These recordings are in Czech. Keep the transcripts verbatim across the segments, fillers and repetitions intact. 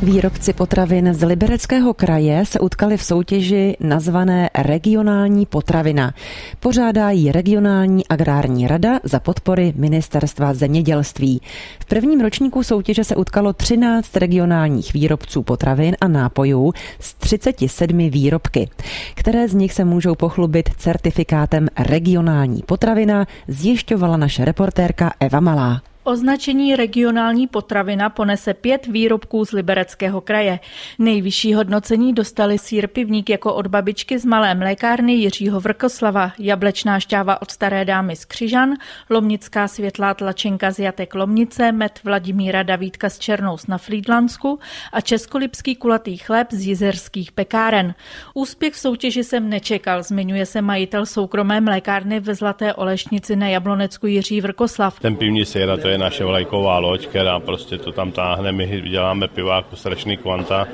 Výrobci potravin z Libereckého kraje se utkali v soutěži nazvané Regionální potravina. Pořádá ji Regionální agrární rada za podpory Ministerstva zemědělství. V prvním ročníku soutěže se utkalo třináct regionálních výrobců potravin a nápojů z třiceti sedmi výrobky. Které z nich se můžou pochlubit certifikátem Regionální potravina, zjišťovala naše reportérka Eva Malá. Označení regionální potravina ponese pět výrobků z Libereckého kraje. Nejvyšší hodnocení dostali sýr Pivník jako od babičky z malé mlékárny Jiřího Vrkoslava, jablečná šťáva od staré dámy z Křižan, lomnická světlá tlačenka z Jatek Lomnice, med Vladimíra Davídka z Černous na Frýdlansku a českolipský kulatý chléb z Jizerských pekáren. Úspěch v soutěži jsem nečekal, zmiňuje se majitel soukromé mlékárny ve Zlaté Olešnici na Jablonecku Jiří Vrkoslav. Ten pivní sýr, to je naše vlajková loď, která prostě to tam táhne, my děláme piváku strašný kvanta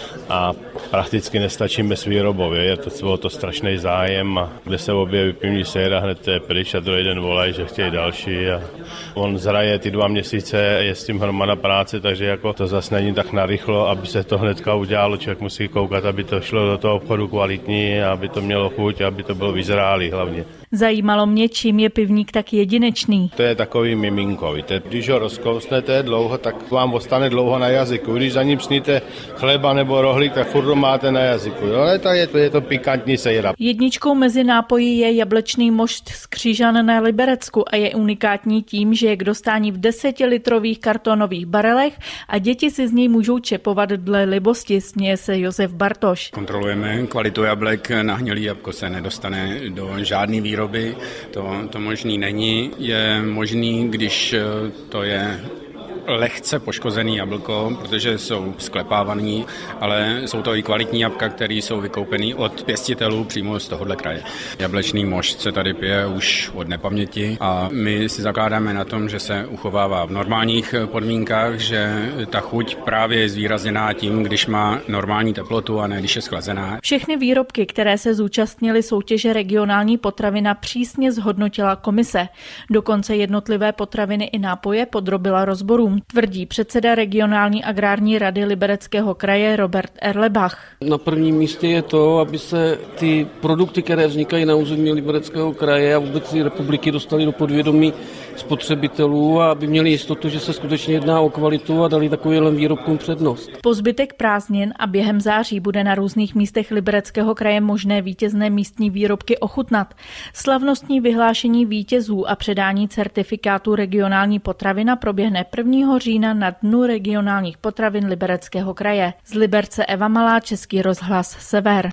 a prakticky nestačíme s výrobou. Je to, bylo to strašný zájem a kde se objeví pivní sýr a hned to je pryč a druhý den volají, že chtějí další. A on zraje ty dva měsíce, je s tím hromada práce, takže jako to zase není tak narychlo, aby se to hnedka udělalo. Člověk musí koukat, aby to šlo do toho obchodu kvalitní, aby to mělo chuť, aby to bylo vyzrálý hlavně. Zajímalo mě, čím je pivník tak jedinečný. To je takový miminko, víte. Když ho rozkousnete dlouho, tak vám ostane dlouho na jazyku. Když za ním sníte chleba nebo rohlík, tak furt ho máte na jazyku. Jo, ale to je to, je to pikantní sejra. Jedničkou mezi nápoji je jablečný mošt z Křižan na Liberecku a je unikátní tím, že je k dostání v desetilitrových kartonových barelech a děti si z něj můžou čepovat dle libosti, směje se Josef Bartoš. Kontrolujeme kvalitu jablek, nahnělý jabko se nedostane do žádný výroby. To, to možný není. Je možný, když to je lehce poškozený jablko, protože jsou sklepávaný, ale jsou to i kvalitní jablka, které jsou vykoupený od pěstitelů přímo z tohohle kraje. Jablečný mošt se tady pije už od nepaměti a my si zakládáme na tom, že se uchovává v normálních podmínkách, že ta chuť právě je zvýrazněná tím, když má normální teplotu a ne když je schlazená. Všechny výrobky, které se zúčastnily soutěže Regionální potravina, přísně zhodnotila komise. Dokonce jednotlivé potraviny i nápoje podrobila rozborům, tvrdí předseda Regionální agrární rady Libereckého kraje Robert Erlebach. Na prvním místě je to, aby se ty produkty, které vznikají na území Libereckého kraje a vůbec republiky, dostaly do podvědomí spotřebitelů a aby měli jistotu, že se skutečně jedná o kvalitu a dali takovým výrobkům přednost. Po zbytek prázdnin a během září bude na různých místech Libereckého kraje možné vítězné místní výrobky ochutnat. Slavnostní vyhlášení vítězů a předání certifikátu Regionální potravina proběhne prvního října na Dnu regionálních potravin Libereckého kraje. Z Liberce Eva Malá, Český rozhlas Sever.